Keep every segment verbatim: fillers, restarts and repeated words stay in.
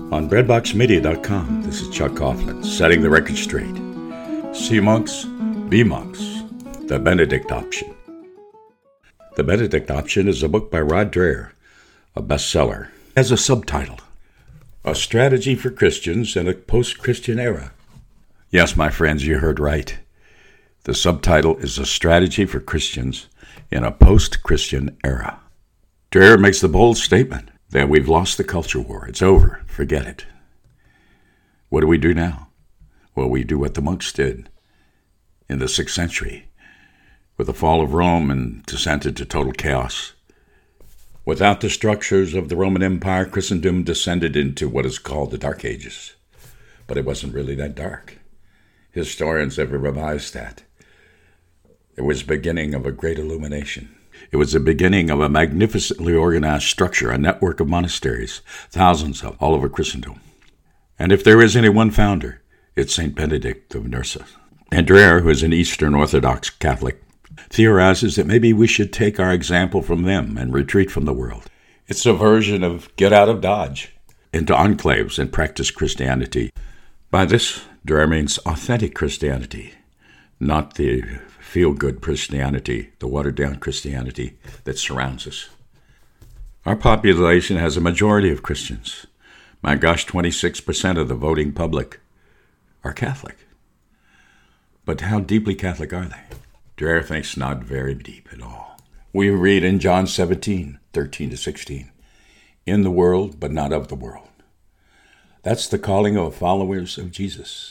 On breadbox media dot com, this is Chuck Coughlin, setting the record straight. See monks, be monks. The Benedict Option. The Benedict Option is a book by Rod Dreher, a bestseller. It has a subtitle, A Strategy for Christians in a Post-Christian Era. Yes, my friends, you heard right. The subtitle is A Strategy for Christians in a Post-Christian Era. Dreher makes the bold statement that we've lost the culture war. It's over. Forget it. What do we do now? Well, we do what the monks did in the sixth century with the fall of Rome and descent into total chaos. Without the structures of the Roman Empire, Christendom descended into what is called the Dark Ages. But it wasn't really that dark. Historians have revised that. It was the beginning of a great illumination. It was the beginning of a magnificently organized structure, a network of monasteries, thousands of all over Christendom. And if there is any one founder, it's Saint Benedict of Nursia. And Dreher, who is an Eastern Orthodox Catholic, theorizes that maybe we should take our example from them and retreat from the world. It's a version of get out of Dodge into enclaves and practice Christianity. By this, Dreher means authentic Christianity, not the feel-good Christianity, the watered-down Christianity that surrounds us. Our population has a majority of Christians. My gosh, twenty-six percent of the voting public are Catholic. But how deeply Catholic are they? Dreher thinks not very deep at all. We read in John seventeen, thirteen to sixteen, in the world, but not of the world. That's the calling of followers of Jesus.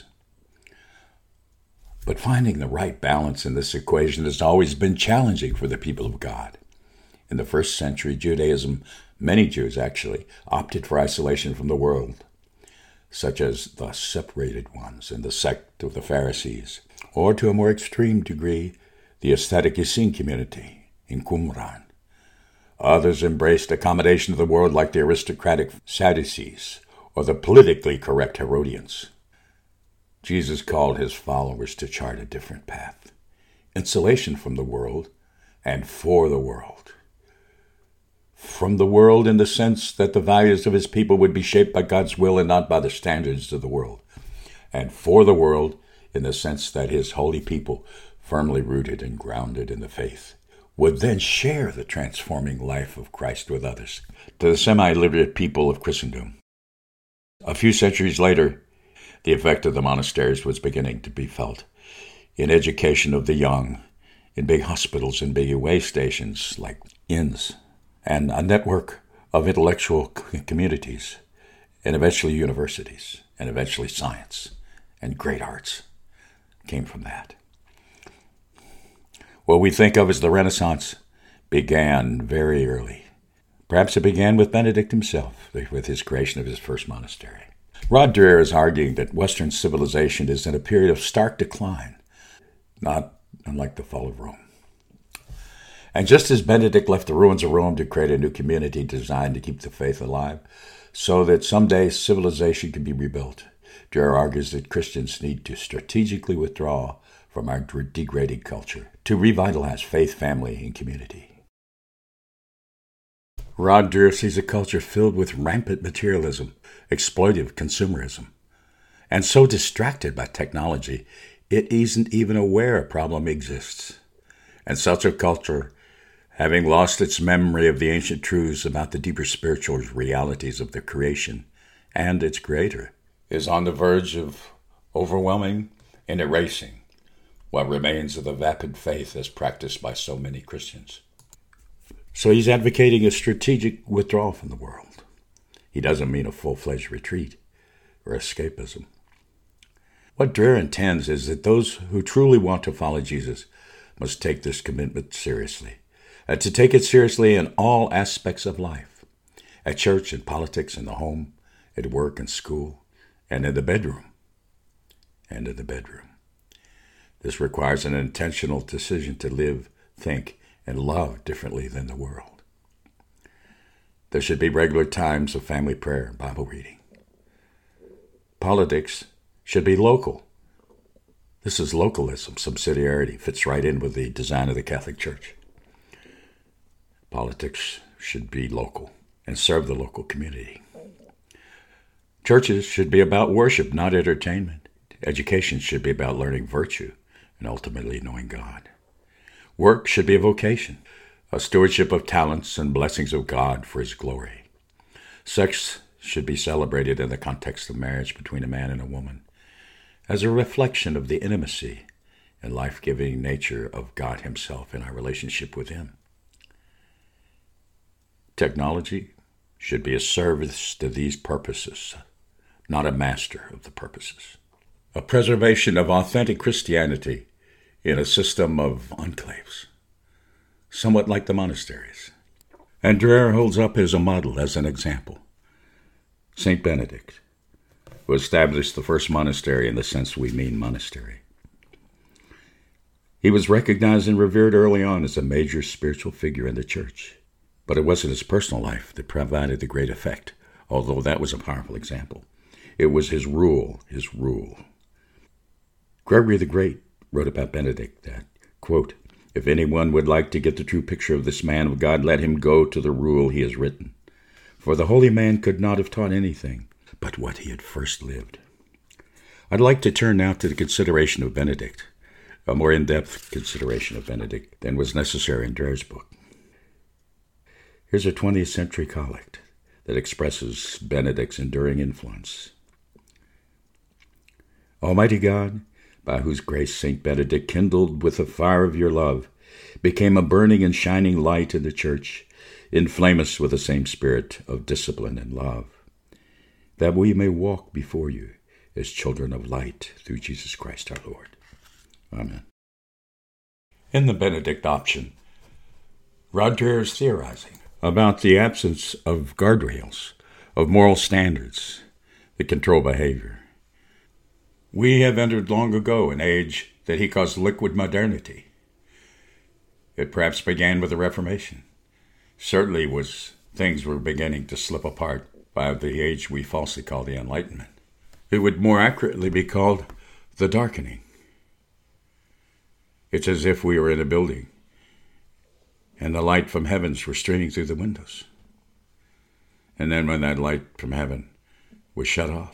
But finding the right balance in this equation has always been challenging for the people of God. In the first century Judaism, many Jews actually opted for isolation from the world, such as the separated ones in the sect of the Pharisees, or to a more extreme degree, the ascetic Essene community in Qumran. Others embraced accommodation of the world like the aristocratic Sadducees or the politically correct Herodians. Jesus called his followers to chart a different path, insulation from the world and for the world. From the world in the sense that the values of his people would be shaped by God's will and not by the standards of the world, and for the world in the sense that his holy people, firmly rooted and grounded in the faith, would then share the transforming life of Christ with others, to the semi-literate people of Christendom. A few centuries later, the effect of the monasteries was beginning to be felt in education of the young, in big hospitals and big way stations like inns, and a network of intellectual communities, and eventually universities, and eventually science, and great arts came from that. What we think of as the Renaissance began very early. Perhaps it began with Benedict himself, with his creation of his first monastery. Rod Dreher is arguing that Western civilization is in a period of stark decline, not unlike the fall of Rome. And just as Benedict left the ruins of Rome to create a new community designed to keep the faith alive, so that someday civilization can be rebuilt, Dreher argues that Christians need to strategically withdraw from our degraded culture to revitalize faith, family, and community. Rod Dreher sees a culture filled with rampant materialism, exploitive consumerism, and so distracted by technology, it isn't even aware a problem exists. And such a culture, having lost its memory of the ancient truths about the deeper spiritual realities of the creation and its creator, is on the verge of overwhelming and erasing what remains of the vapid faith as practiced by so many Christians. So he's advocating a strategic withdrawal from the world. He doesn't mean a full-fledged retreat or escapism. What Dreher intends is that those who truly want to follow Jesus must take this commitment seriously, and to take it seriously in all aspects of life, at church, in politics, in the home, at work and school, and in the bedroom, and in the bedroom. This requires an intentional decision to live, think, and love differently than the world. There should be regular times of family prayer and Bible reading. Politics should be local. This is localism, subsidiarity, fits right in with the design of the Catholic Church. Politics should be local and serve the local community. Churches should be about worship, not entertainment. Education should be about learning virtue and ultimately knowing God. Work should be a vocation, a stewardship of talents and blessings of God for His glory. Sex should be celebrated in the context of marriage between a man and a woman, as a reflection of the intimacy and life-giving nature of God Himself in our relationship with Him. Technology should be a service to these purposes, not a master of the purposes. A preservation of authentic Christianity in a system of enclaves, somewhat like the monasteries. And Dreher holds up as a model, as an example. Saint Benedict, who established the first monastery in the sense we mean monastery. He was recognized and revered early on as a major spiritual figure in the church, but it wasn't his personal life that provided the great effect, although that was a powerful example. It was his rule, his rule. Gregory the Great wrote about Benedict that, quote, "If anyone would like to get the true picture of this man of God, let him go to the rule he has written. For the holy man could not have taught anything but what he had first lived." I'd like to turn now to the consideration of Benedict, a more in-depth consideration of Benedict than was necessary in Dreher's book. Here's a twentieth century collect that expresses Benedict's enduring influence. Almighty God, by whose grace Saint Benedict, kindled with the fire of your love, became a burning and shining light in the church, inflame us with the same spirit of discipline and love, that we may walk before you as children of light through Jesus Christ our Lord. Amen. In the Benedict option, Rod Dreher is theorizing about the absence of guardrails, of moral standards that control behavior. We have entered long ago an age that he calls liquid modernity. It perhaps began with the Reformation. Certainly was things were beginning to slip apart by the age we falsely call the Enlightenment. It would more accurately be called the darkening. It's as if we were in a building and the light from heavens were streaming through the windows. And then when that light from heaven was shut off,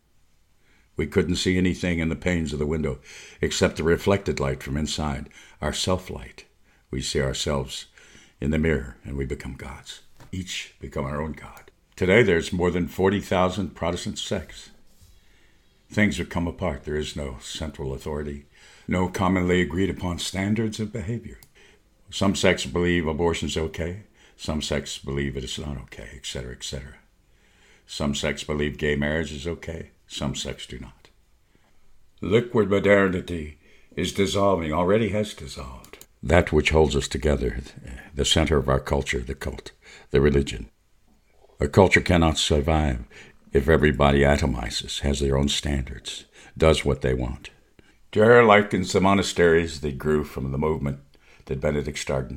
we couldn't see anything in the panes of the window except the reflected light from inside, our self-light. We see ourselves in the mirror and we become gods. Each become our own God. Today there's more than forty thousand Protestant sects. Things have come apart. There is no central authority, no commonly agreed upon standards of behavior. Some sects believe abortion's okay. Some sects believe it is not okay, et cetera, et cetera. Some sects believe gay marriage is okay. Some sects do not. Liquid modernity is dissolving, already has dissolved. That which holds us together, the center of our culture, the cult, the religion. A culture cannot survive if everybody atomizes, has their own standards, does what they want. Dreher likens the monasteries that grew from the movement that Benedict started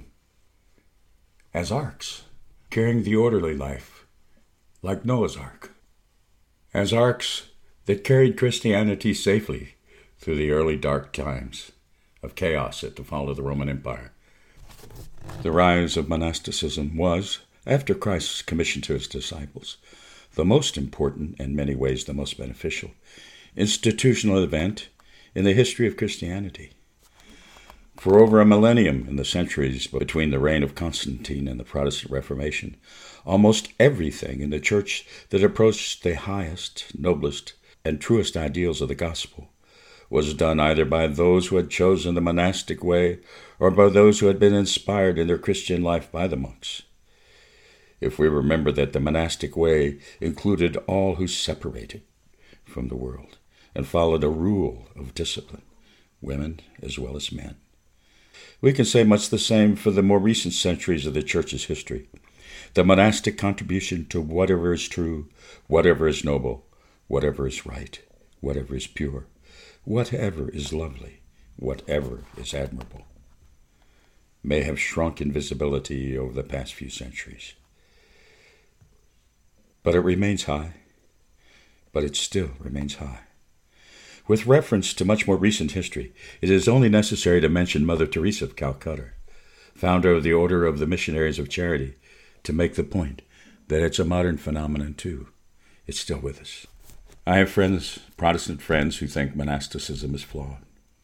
as arks, carrying the orderly life, like Noah's Ark. As arks that carried Christianity safely through the early dark times of chaos at the fall of the Roman Empire. The rise of monasticism was, after Christ's commission to his disciples, the most important, and in many ways the most beneficial, institutional event in the history of Christianity. For over a millennium in the centuries between the reign of Constantine and the Protestant Reformation, almost everything in the church that approached the highest, noblest, and truest ideals of the gospel was done either by those who had chosen the monastic way or by those who had been inspired in their Christian life by the monks. If we remember that the monastic way included all who separated from the world and followed a rule of discipline, women as well as men. We can say much the same for the more recent centuries of the church's history. The monastic contribution to whatever is true, whatever is noble, whatever is right, whatever is pure, whatever is lovely, whatever is admirable, may have shrunk in visibility over the past few centuries. But it remains high, but it still remains high. With reference to much more recent history, it is only necessary to mention Mother Teresa of Calcutta, founder of the Order of the Missionaries of Charity, to make the point that it's a modern phenomenon too. It's still with us. I have friends, Protestant friends, who think monasticism is flawed.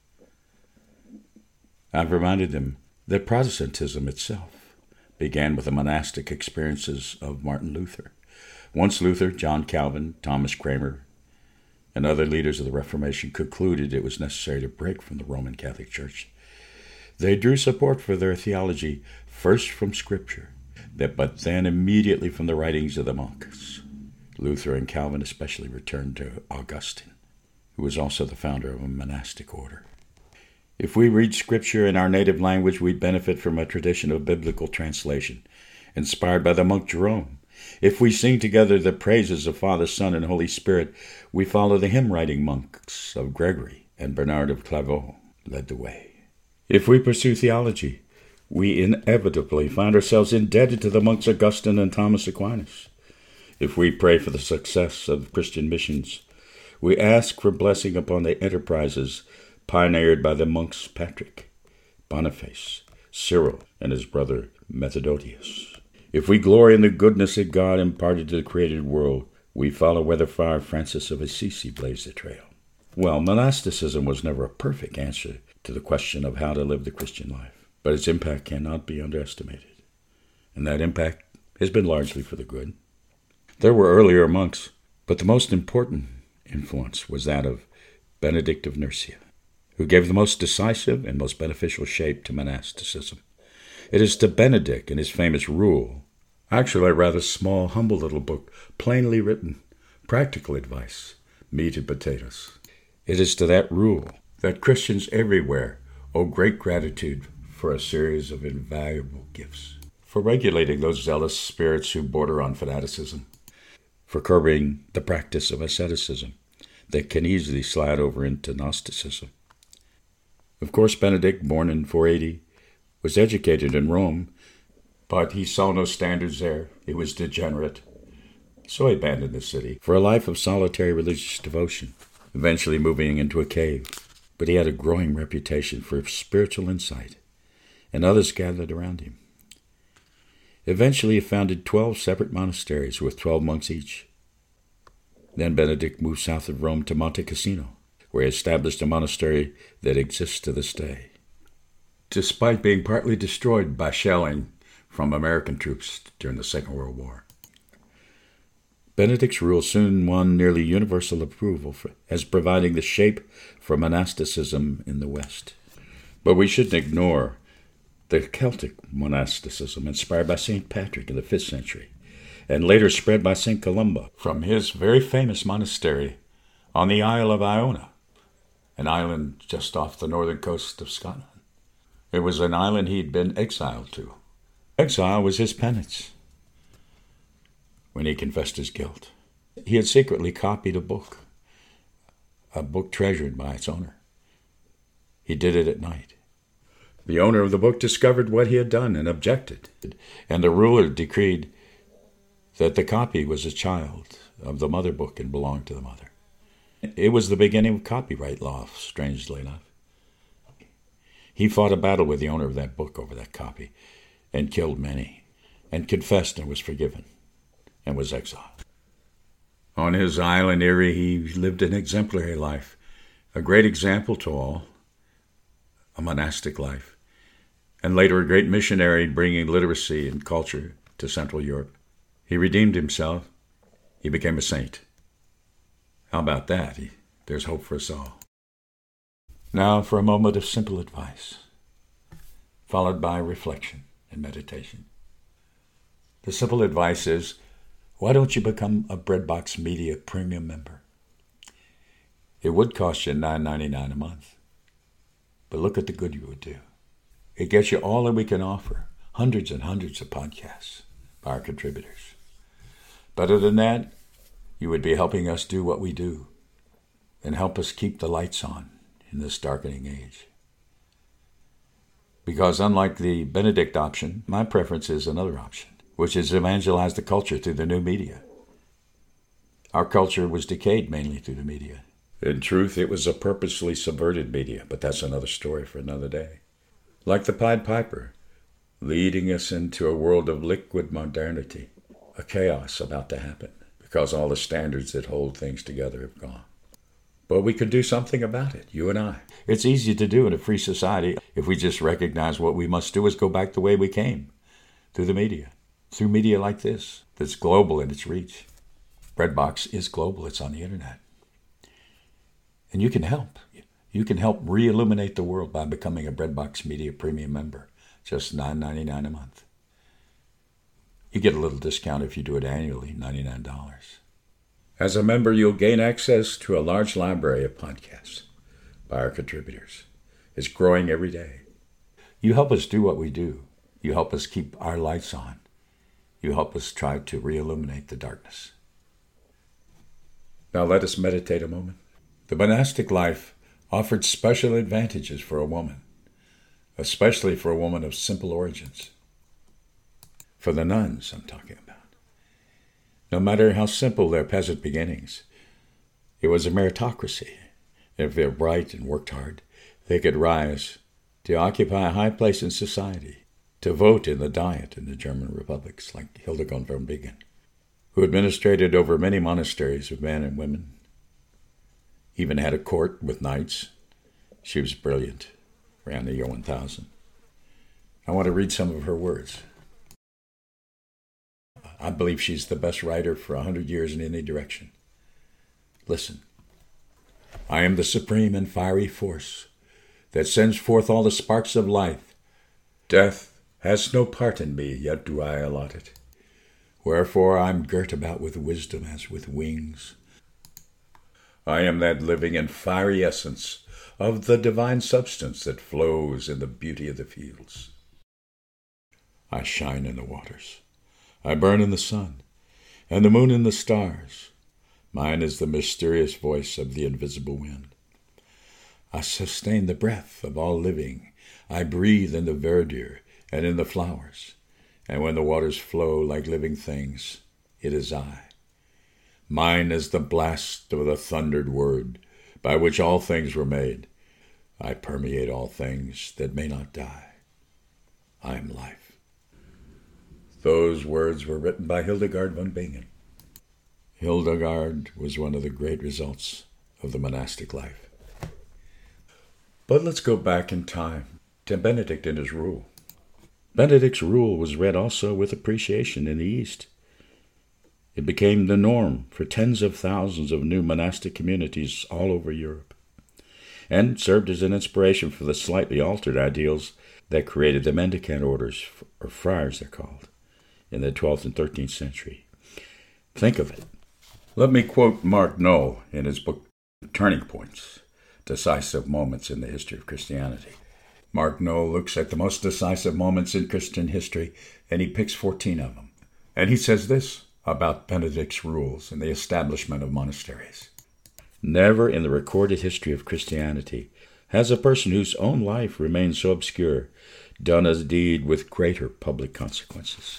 I've reminded them that Protestantism itself began with the monastic experiences of Martin Luther. Once Luther, John Calvin, Thomas Cranmer, and other leaders of the Reformation concluded it was necessary to break from the Roman Catholic Church, they drew support for their theology first from Scripture, but then immediately from the writings of the monks. Luther and Calvin especially returned to Augustine, who was also the founder of a monastic order. If we read Scripture in our native language, we benefit from a tradition of biblical translation, inspired by the monk Jerome. If we sing together the praises of Father, Son, and Holy Spirit, we follow the hymn-writing monks of Gregory and Bernard of Clairvaux led the way. If we pursue theology, we inevitably find ourselves indebted to the monks Augustine and Thomas Aquinas. If we pray for the success of Christian missions, we ask for blessing upon the enterprises pioneered by the monks Patrick, Boniface, Cyril, and his brother Methodius. If we glory in the goodness that God imparted to the created world, we follow where the fire Francis of Assisi blazed the trail. Well, monasticism was never a perfect answer to the question of how to live the Christian life, but its impact cannot be underestimated, and that impact has been largely for the good. There were earlier monks, but the most important influence was that of Benedict of Nursia, who gave the most decisive and most beneficial shape to monasticism. It is to Benedict and his famous rule, actually a rather small, humble little book, plainly written, practical advice, meat and potatoes. It is to that rule that Christians everywhere owe great gratitude for a series of invaluable gifts, for regulating those zealous spirits who border on fanaticism, for curbing the practice of asceticism that can easily slide over into Gnosticism. Of course, Benedict, born in four eighty, was educated in Rome, but he saw no standards there. He was degenerate. So he abandoned the city for a life of solitary religious devotion, eventually moving into a cave. But he had a growing reputation for spiritual insight, and others gathered around him. Eventually he founded twelve separate monasteries with twelve monks each. Then Benedict moved south of Rome to Monte Cassino, where he established a monastery that exists to this day, despite being partly destroyed by shelling from American troops during the Second World War. Benedict's rule soon won nearly universal approval for, as providing the shape for monasticism in the West. But we shouldn't ignore the Celtic monasticism inspired by Saint Patrick in the fifth century, and later spread by Saint Columba from his very famous monastery on the Isle of Iona, an island just off the northern coast of Scotland. It was an island he'd been exiled to. Exile was his penance. When he confessed his guilt, he had secretly copied a book, a book treasured by its owner. He did it at night. The owner of the book discovered what he had done and objected, and the ruler decreed that the copy was a child of the mother book and belonged to the mother. It was the beginning of copyright law, strangely enough. He fought a battle with the owner of that book over that copy and killed many, and confessed and was forgiven, and was exiled. On his island Erie, he lived an exemplary life, a great example to all, a monastic life, and later a great missionary bringing literacy and culture to Central Europe. He redeemed himself. He became a saint. How about that? He, there's hope for us all. Now for a moment of simple advice, followed by reflection and meditation. The simple advice is, why don't you become a Breadbox Media Premium member? It would cost you nine ninety-nine a month, but look at the good you would do. It gets you all that we can offer, hundreds and hundreds of podcasts by our contributors. Better than that, you would be helping us do what we do and help us keep the lights on in this darkening age. Because unlike the Benedict option, my preference is another option, which is evangelize the culture through the new media. Our culture was decayed mainly through the media. In truth, it was a purposely subverted media, but that's another story for another day. Like the Pied Piper, leading us into a world of liquid modernity, a chaos about to happen, because all the standards that hold things together have gone. But we could do something about it, you and I. It's easy to do in a free society if we just recognize what we must do is go back the way we came, through the media, through media like this, that's global in its reach. Breadbox is global. It's on the internet. And you can help. You can help re-illuminate the world by becoming a Breadbox Media Premium member. Just nine dollars and ninety-nine cents a month. You get a little discount if you do it annually, ninety-nine dollars. As a member, you'll gain access to a large library of podcasts by our contributors. It's growing every day. You help us do what we do. You help us keep our lights on. You help us try to re-illuminate the darkness. Now let us meditate a moment. The monastic life offered special advantages for a woman, especially for a woman of simple origins. For the nuns, I'm talking about. No matter how simple their peasant beginnings, it was a meritocracy. If they're bright and worked hard, they could rise to occupy a high place in society, to vote in the Diet in the German republics, like Hildegard von Bingen, who administrated over many monasteries of men and women, even had a court with knights. She was brilliant, around the year one thousand. I want to read some of her words. I believe she's the best writer for a hundred years in any direction. Listen. I am the supreme and fiery force that sends forth all the sparks of life. Death has no part in me, yet do I allot it. Wherefore I'm girt about with wisdom as with wings. I am that living and fiery essence of the divine substance that flows in the beauty of the fields. I shine in the waters. I burn in the sun, and the moon in the stars. Mine is the mysterious voice of the invisible wind. I sustain the breath of all living. I breathe in the verdure and in the flowers. And when the waters flow like living things, it is I. Mine is the blast of the thundered word, by which all things were made. I permeate all things that may not die. I am life. Those words were written by Hildegard von Bingen. Hildegard was one of the great results of the monastic life. But let's go back in time to Benedict and his rule. Benedict's rule was read also with appreciation in the East. It became the norm for tens of thousands of new monastic communities all over Europe, and served as an inspiration for the slightly altered ideals that created the mendicant orders, or friars they're called, in the twelfth and thirteenth century. Think of it. Let me quote Mark Noll in his book, Turning Points, Decisive Moments in the History of Christianity. Mark Noll looks at the most decisive moments in Christian history, and he picks fourteen of them. And he says this about Benedict's rules and the establishment of monasteries. Never in the recorded history of Christianity has a person whose own life remained so obscure done a deed with greater public consequences.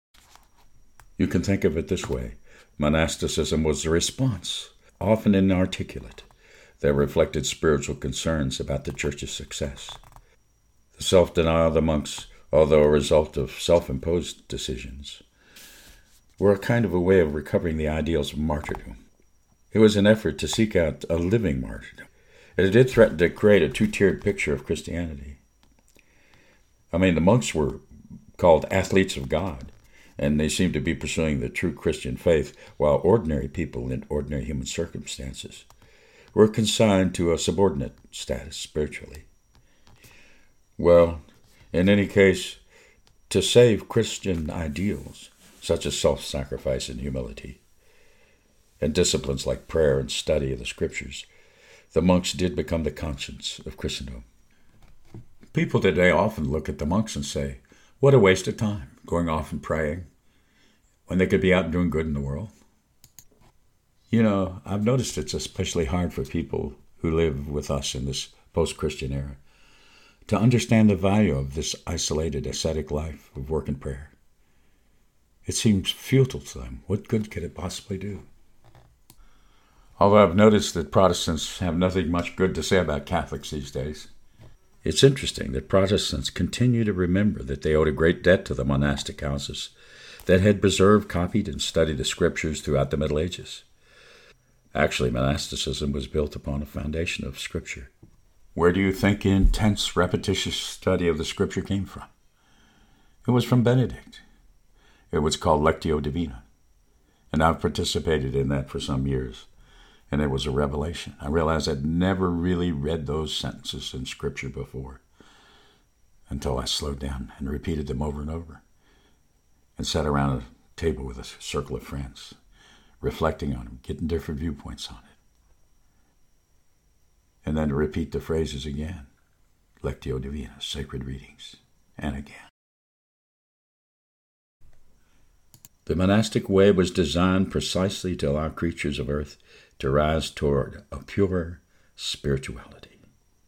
You can think of it this way. Monasticism was a response, often inarticulate, that reflected spiritual concerns about the church's success. The self-denial of the monks, although a result of self-imposed decisions, were a kind of a way of recovering the ideals of martyrdom. It was an effort to seek out a living martyrdom. It did threaten to create a two-tiered picture of Christianity. I mean, the monks were called athletes of God, and they seemed to be pursuing the true Christian faith, while ordinary people in ordinary human circumstances were consigned to a subordinate status spiritually. Well, in any case, to save Christian ideals, such as self-sacrifice and humility, and disciplines like prayer and study of the Scriptures, the monks did become the conscience of Christendom. People today often look at the monks and say, what a waste of time, going off and praying, when they could be out doing good in the world. You know, I've noticed it's especially hard for people who live with us in this post-Christian era to understand the value of this isolated ascetic life of work and prayer. It seems futile to them. What good could it possibly do? Although I've noticed that Protestants have nothing much good to say about Catholics these days. It's interesting that Protestants continue to remember that they owed a great debt to the monastic houses that had preserved, copied, and studied the scriptures throughout the Middle Ages. Actually, monasticism was built upon a foundation of Scripture. Where do you think intense, repetitious study of the Scripture came from? It was from Benedict. It was called Lectio Divina, and I've participated in that for some years, and it was a revelation. I realized I'd never really read those sentences in Scripture before until I slowed down and repeated them over and over and sat around a table with a circle of friends, reflecting on them, getting different viewpoints on it. And then to repeat the phrases again, Lectio Divina, sacred readings, and again. The monastic way was designed precisely to allow creatures of earth to rise toward a purer spirituality.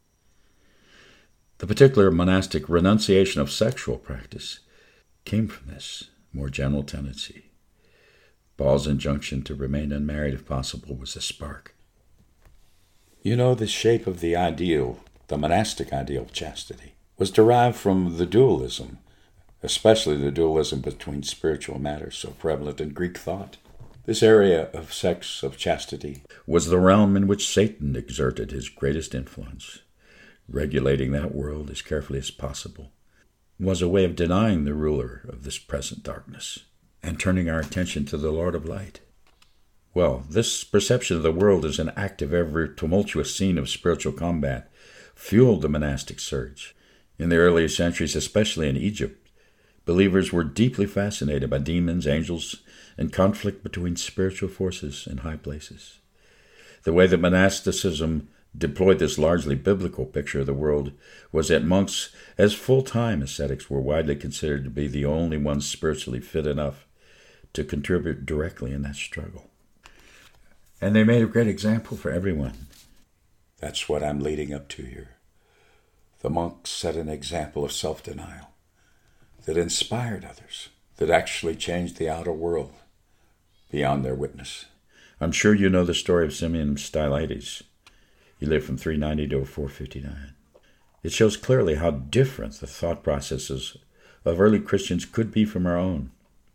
The particular monastic renunciation of sexual practice came from this more general tendency. Paul's injunction to remain unmarried if possible was a spark. You know, the shape of the ideal, the monastic ideal of chastity, was derived from the dualism, especially the dualism between spiritual matters so prevalent in Greek thought. This area of sex, of chastity, was the realm in which Satan exerted his greatest influence. Regulating that world as carefully as possible was a way of denying the ruler of this present darkness and turning our attention to the Lord of light. Well, this perception of the world as an active, ever tumultuous scene of spiritual combat fueled the monastic surge. In the earlier centuries, especially in Egypt, believers were deeply fascinated by demons, angels, and conflict between spiritual forces in high places. The way that monasticism deployed this largely biblical picture of the world was that monks, as full-time ascetics, were widely considered to be the only ones spiritually fit enough to contribute directly in that struggle. And they made a great example for everyone. That's what I'm leading up to here. The monks set an example of self-denial that inspired others, that actually changed the outer world beyond their witness. I'm sure you know the story of Simeon Stylites. He lived from three ninety to four fifty-nine. It shows clearly how different the thought processes of early Christians could be from our own.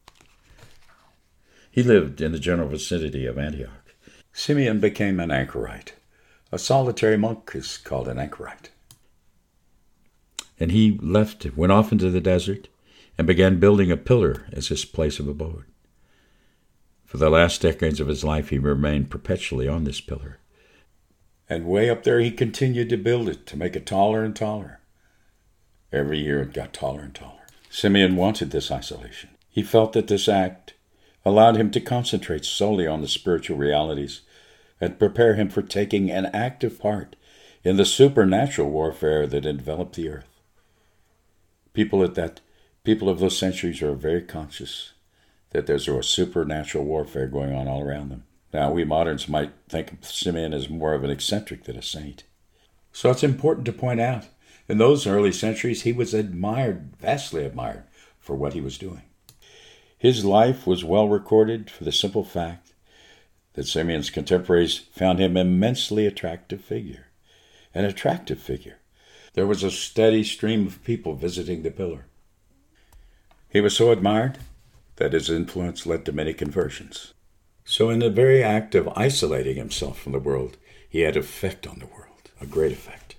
He lived in the general vicinity of Antioch. Simeon became an anchorite. A solitary monk is called an anchorite. And he left, went off into the desert, and began building a pillar as his place of abode. For the last decades of his life, he remained perpetually on this pillar. And way up there, he continued to build it, to make it taller and taller. Every year, it got taller and taller. Simeon wanted this isolation. He felt that this act allowed him to concentrate solely on the spiritual realities and prepare him for taking an active part in the supernatural warfare that enveloped the earth. People at that, people of those centuries are very conscious that there's a supernatural warfare going on all around them. Now, we moderns might think of Simeon as more of an eccentric than a saint. So it's important to point out, in those early centuries, he was admired, vastly admired, for what he was doing. His life was well recorded for the simple fact that Simeon's contemporaries found him an immensely attractive figure. An attractive figure. There was a steady stream of people visiting the pillar. He was so admired that his influence led to many conversions. So in the very act of isolating himself from the world, he had effect on the world, a great effect.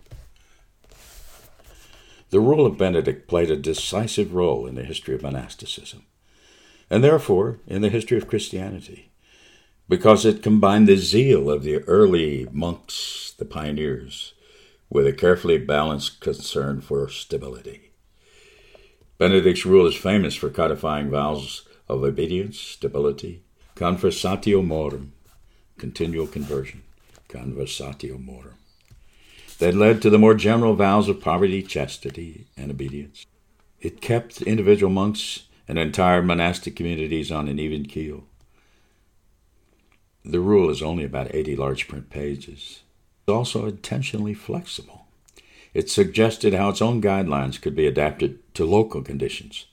The rule of Benedict played a decisive role in the history of monasticism, and therefore in the history of Christianity, because it combined the zeal of the early monks, the pioneers, with a carefully balanced concern for stability. Benedict's rule is famous for codifying vows of obedience, stability, conversatio morum, continual conversion, conversatio morum, that led to the more general vows of poverty, chastity, and obedience. It kept individual monks and entire monastic communities on an even keel. The rule is only about eighty large print pages. It's also intentionally flexible. It suggested how its own guidelines could be adapted to local conditions,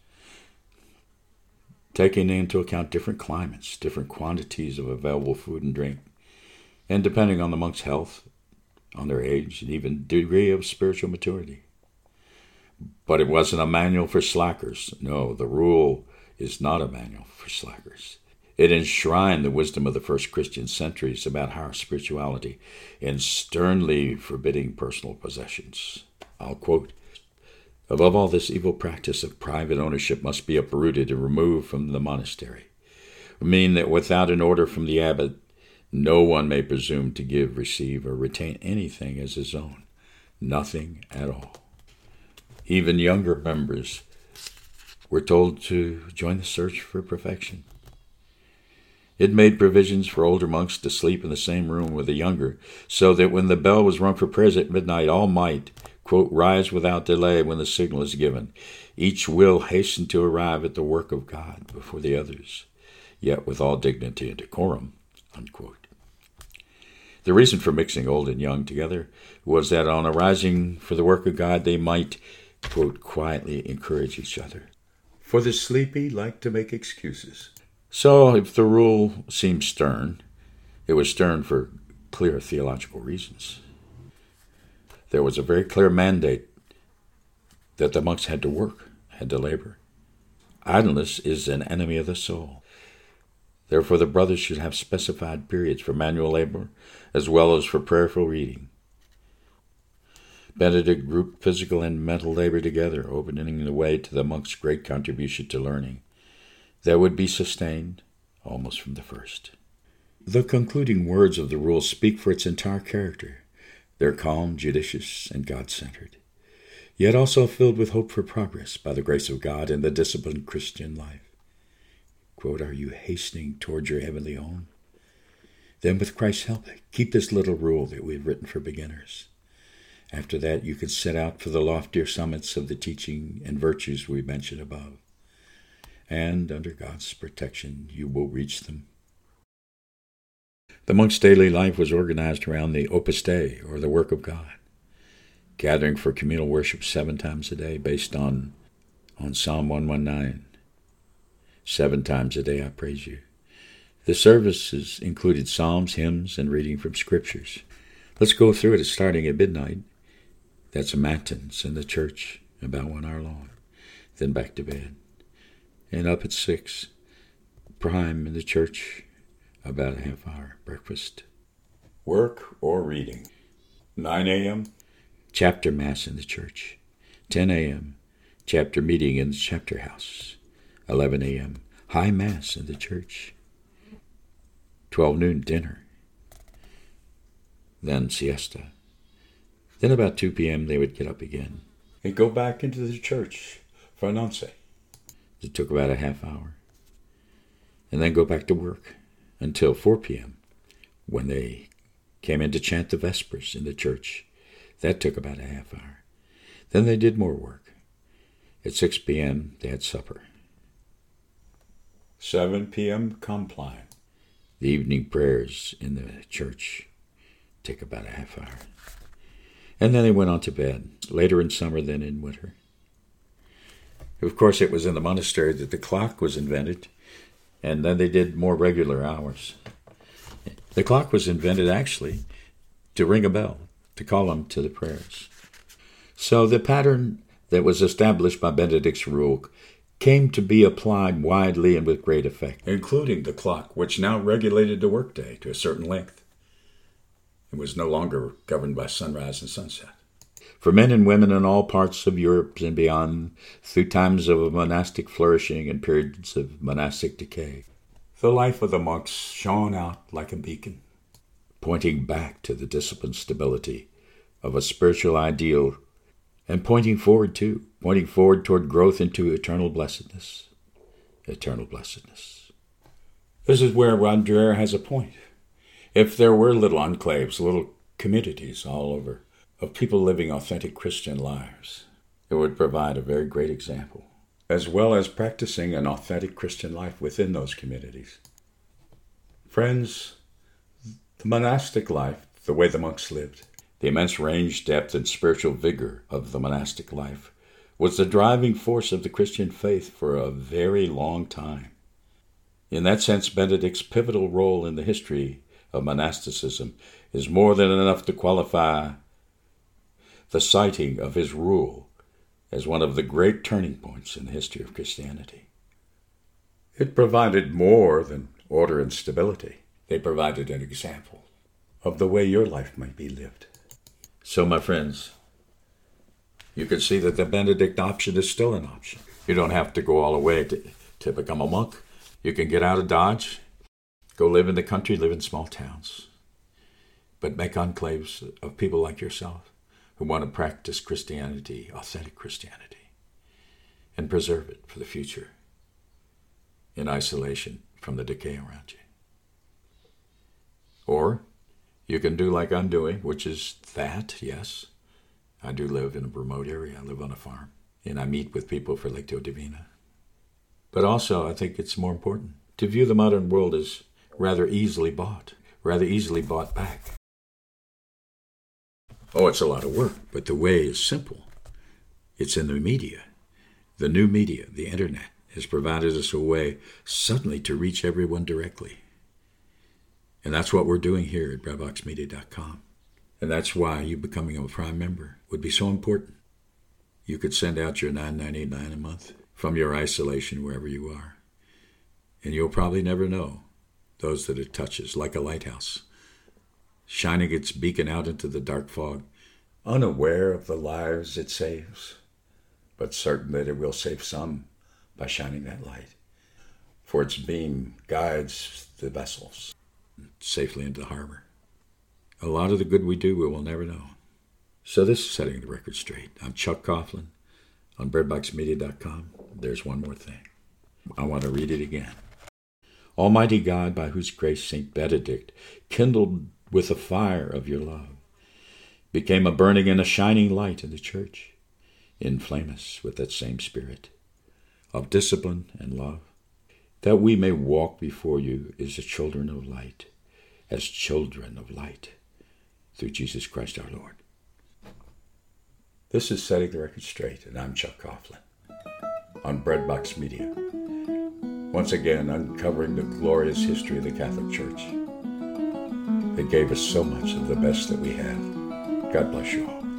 taking into account different climates, different quantities of available food and drink, and depending on the monk's health, on their age, and even degree of spiritual maturity. But it wasn't a manual for slackers. No, the rule is not a manual for slackers. It enshrined the wisdom of the first Christian centuries about higher spirituality in sternly forbidding personal possessions. I'll quote, "Above all, this evil practice of private ownership must be uprooted and removed from the monastery, meaning that without an order from the abbot, no one may presume to give, receive, or retain anything as his own, nothing at all." Even younger members were told to join the search for perfection. It made provisions for older monks to sleep in the same room with the younger, so that when the bell was rung for prayers at midnight, all might, quote, "rise without delay when the signal is given. Each will hasten to arrive at the work of God before the others, yet with all dignity and decorum," unquote. The reason for mixing old and young together was that on arising for the work of God, they might, quote, "quietly encourage each other. For the sleepy like to make excuses." So if the rule seemed stern, it was stern for clear theological reasons. There was a very clear mandate that the monks had to work, had to labor. Idleness is an enemy of the soul. Therefore, the brothers should have specified periods for manual labor as well as for prayerful reading. Benedict grouped physical and mental labor together, opening the way to the monks' great contribution to learning that would be sustained almost from the first. The concluding words of the rule speak for its entire character. They're calm, judicious, and God-centered, yet also filled with hope for progress by the grace of God in the disciplined Christian life. Quote, "Are you hastening toward your heavenly home? Then with Christ's help, keep this little rule that we've written for beginners. After that, you can set out for the loftier summits of the teaching and virtues we mentioned above. And under God's protection, you will reach them." The monk's daily life was organized around the Opus Dei, or the work of God, gathering for communal worship seven times a day based on, on Psalm one nineteen. Seven times a day I praise you. The services included psalms, hymns, and reading from scriptures. Let's go through it starting at midnight. That's a matins in the church, about one hour long. Then back to bed. And up at six, prime in the church, about a half hour breakfast. Work or reading. nine a.m., chapter mass in the church. ten a.m., chapter meeting in the chapter house. eleven a.m., high mass in the church. twelve noon, dinner. Then siesta. Then about two p.m. they would get up again and go back into the church for an once. It took about a half hour. And then go back to work until four p.m. when they came in to chant the Vespers in the church. That took about a half hour. Then they did more work. At six p.m. they had supper. seven p.m. compline. The evening prayers in the church take about a half hour. And then they went on to bed, later in summer than in winter. Of course, it was in the monastery that the clock was invented, and then they did more regular hours. The clock was invented, actually, to ring a bell, to call them to the prayers. So the pattern that was established by Benedict's rule came to be applied widely and with great effect, including the clock, which now regulated the workday to a certain length. It was no longer governed by sunrise and sunset. For men and women in all parts of Europe and beyond, through times of monastic flourishing and periods of monastic decay, the life of the monks shone out like a beacon, pointing back to the disciplined stability of a spiritual ideal and pointing forward too, pointing forward toward growth into eternal blessedness. Eternal blessedness. This is where Roger has a point. If there were little enclaves, little communities all over, of people living authentic Christian lives, it would provide a very great example, as well as practicing an authentic Christian life within those communities. Friends, the monastic life, the way the monks lived, the immense range, depth, and spiritual vigor of the monastic life was the driving force of the Christian faith for a very long time. In that sense, Benedict's pivotal role in the history of monasticism is more than enough to qualify the citing of his rule as one of the great turning points in the history of Christianity. It provided more than order and stability. They provided an example of the way your life might be lived. So, my friends, you can see that the Benedict option is still an option. You don't have to go all the way to, to become a monk. You can get out of Dodge, go live in the country, live in small towns, but make enclaves of people like yourself who want to practice Christianity, authentic Christianity, and preserve it for the future in isolation from the decay around you. Or you can do like I'm doing, which is that, yes. I do live in a remote area. I live on a farm, and I meet with people for Lectio Divina. But also, I think it's more important to view the modern world as rather easily bought, rather easily bought back. Oh, it's a lot of work, but the way is simple. It's in the media. The new media, the internet, has provided us a way suddenly to reach everyone directly. And that's what we're doing here at bread box media dot com. And that's why you becoming a Prime member would be so important. You could send out your nine dollars and ninety-nine cents a month from your isolation wherever you are. And you'll probably never know those that it touches, like a lighthouse, shining its beacon out into the dark fog, unaware of the lives it saves, but certain that it will save some by shining that light. For its beam guides the vessels safely into the harbor. A lot of the good we do, we will never know. So this is Setting the Record Straight. I'm Chuck Coughlin on bread box media dot com. There's one more thing. I want to read it again. Almighty God, by whose grace Saint Benedict, kindled with the fire of your love, became a burning and a shining light in the church, inflame us with that same spirit of discipline and love, that we may walk before you as the children of light, as children of light, through Jesus Christ our Lord. This is Setting the Record Straight, and I'm Chuck Coughlin on Breadbox Media. Once again, uncovering the glorious history of the Catholic Church that gave us so much of the best that we have. God bless you all.